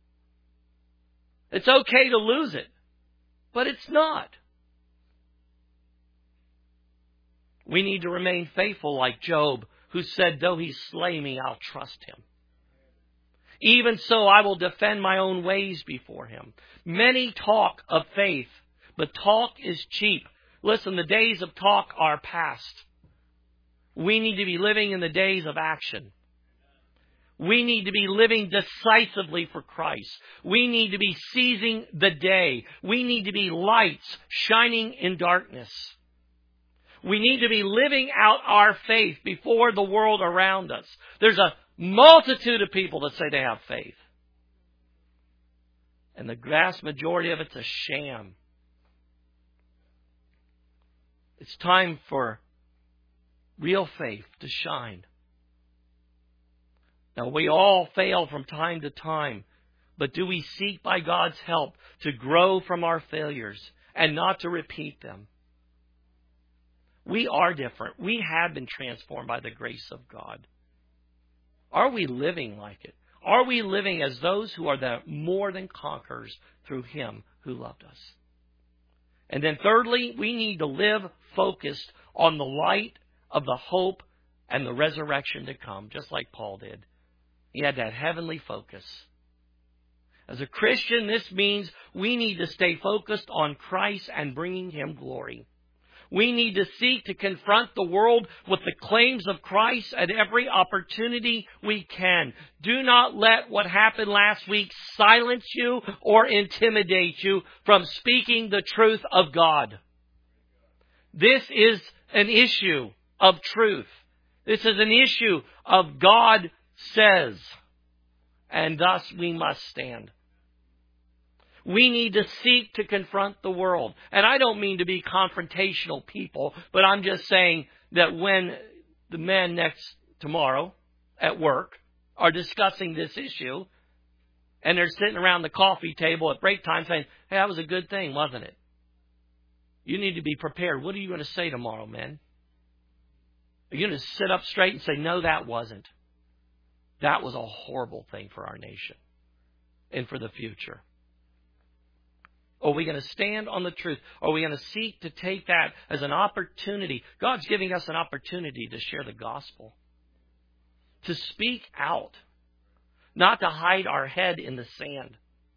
It's okay to lose it, but it's not. We need to remain faithful like Job, who said, though He slay me, I'll trust Him. Even so, I will defend my own ways before Him. Many talk of faith, but talk is cheap. Listen, the days of talk are past. We need to be living in the days of action. We need to be living decisively for Christ. We need to be seizing the day. We need to be lights shining in darkness. We need to be living out our faith before the world around us. There's a multitude of people that say they have faith. And the vast majority of it's a sham. It's time for real faith to shine. Now, we all fail from time to time, but do we seek by God's help to grow from our failures and not to repeat them? We are different. We have been transformed by the grace of God. Are we living like it? Are we living as those who are the more than conquerors through Him who loved us? And then thirdly, we need to live focused on the light of the hope and the resurrection to come, just like Paul did. He had that heavenly focus. As a Christian, this means we need to stay focused on Christ and bringing Him glory. We need to seek to confront the world with the claims of Christ at every opportunity we can. Do not let what happened last week silence you or intimidate you from speaking the truth of God. This is an issue of truth. This is an issue of God says, and thus we must stand. We need to seek to confront the world. And I don't mean to be confrontational people, but I'm just saying that when the men next tomorrow at work are discussing this issue, and they're sitting around the coffee table at break time saying, hey, that was a good thing, wasn't it? You need to be prepared. What are you going to say tomorrow, men? Are you going to sit up straight and say, no, that wasn't? That was a horrible thing for our nation and for the future. Are we going to stand on the truth? Are we going to seek to take that as an opportunity? God's giving us an opportunity to share the gospel, to speak out, not to hide our head in the sand.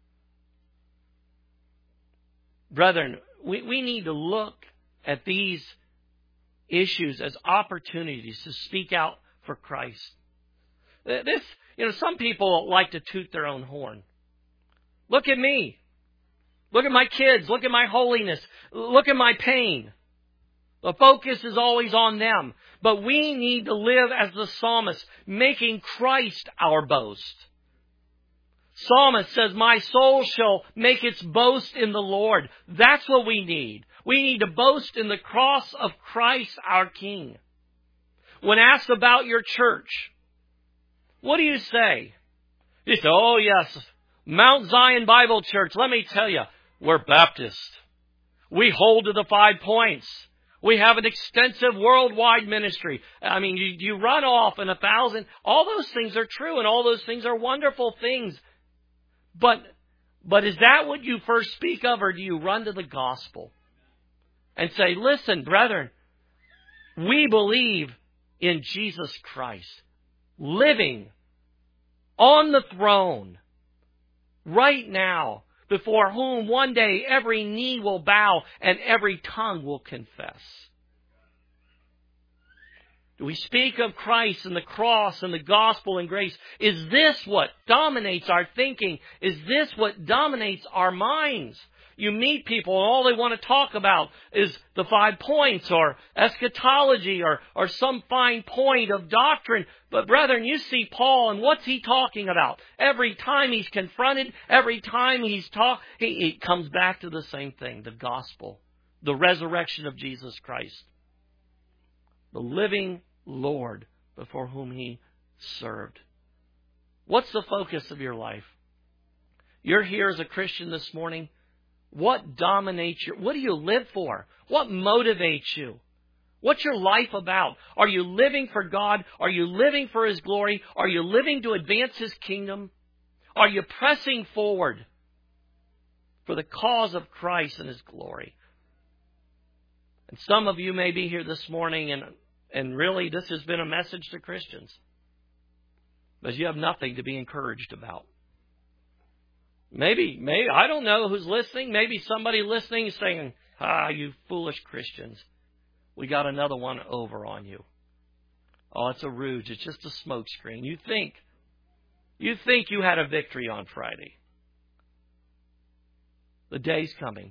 Brethren, we, we need to look at these issues as opportunities to speak out for Christ. This, you know, some people like to toot their own horn. Look at me. Look at my kids. Look at my holiness. Look at my pain. The focus is always on them. But we need to live as the psalmist, making Christ our boast. Psalmist says, my soul shall make its boast in the Lord. That's what we need. We need to boast in the cross of Christ our King. When asked about your church, what do you say? You say, oh yes, Mount Zion Bible Church. Let me tell you, we're Baptist. We hold to the five points. We have an extensive worldwide ministry. I mean, you, you run off in a thousand. All those things are true, and all those things are wonderful things. But, but is that what you first speak of, or do you run to the gospel and say, listen, brethren, we believe in Jesus Christ, living on the throne right now, before whom one day every knee will bow and every tongue will confess. Do we speak of Christ and the cross and the gospel and grace? Is this what dominates our thinking? Is this what dominates our minds? You meet people and all they want to talk about is the five points or eschatology or, or some fine point of doctrine. But brethren, you see Paul, and what's he talking about? Every time he's confronted, every time he's talk, he, he comes back to the same thing, the gospel, the resurrection of Jesus Christ, the living Lord before whom he served. What's the focus of your life? You're here as a Christian this morning. What dominates your, what do you live for? What motivates you? What's your life about? Are you living for God? Are you living for His glory? Are you living to advance His kingdom? Are you pressing forward for the cause of Christ and His glory? And some of you may be here this morning, and, and really this has been a message to Christians, but you have nothing to be encouraged about. Maybe, maybe, I don't know who's listening. Maybe somebody listening is saying, ah, you foolish Christians. We got another one over on you. Oh, it's a ruse. It's just a smoke screen. You think, you think you had a victory on Friday. The day's coming.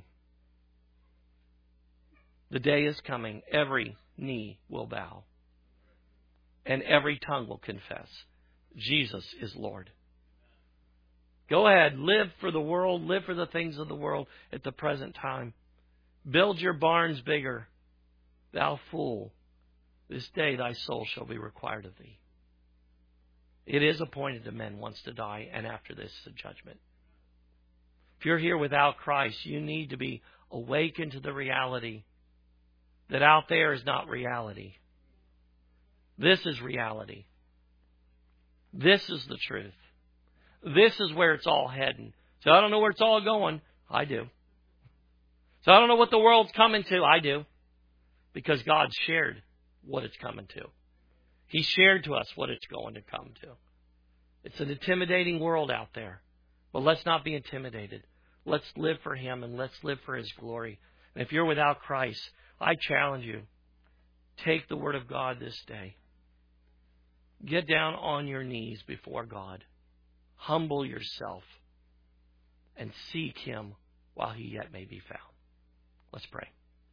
The day is coming. Every knee will bow. And every tongue will confess Jesus is Lord. Go ahead, live for the world, live for the things of the world at the present time. Build your barns bigger. Thou fool, this day thy soul shall be required of thee. It is appointed to men once to die, and after this the judgment. If you're here without Christ, you need to be awakened to the reality that out there is not reality. This is reality. This is the truth. This is where it's all heading. So I don't know where it's all going. I do. So I don't know what the world's coming to. I do. Because God shared what it's coming to. He shared to us what it's going to come to. It's an intimidating world out there. But let's not be intimidated. Let's live for Him and let's live for His glory. And if you're without Christ, I challenge you. Take the Word of God this day. Get down on your knees before God. Humble yourself and seek Him while He yet may be found. Let's pray.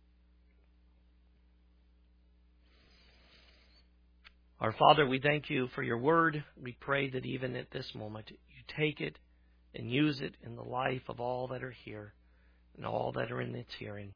Our Father, we thank You for Your Word. We pray that even at this moment You take it and use it in the life of all that are here and all that are in its hearing.